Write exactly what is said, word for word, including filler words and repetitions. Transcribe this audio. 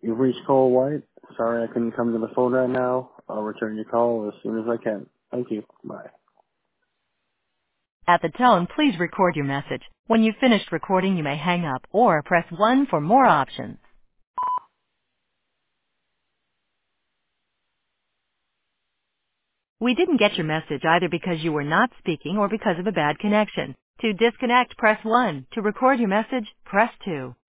You've reached Cole White. Sorry I couldn't come to the phone right now. I'll return your call as soon as I can. Thank you. Bye. At the tone, please record your message. When you've finished recording, you may hang up or press one for more options. We didn't get your message either because you were not speaking or because of a bad connection. To disconnect, press one. To record your message, press two.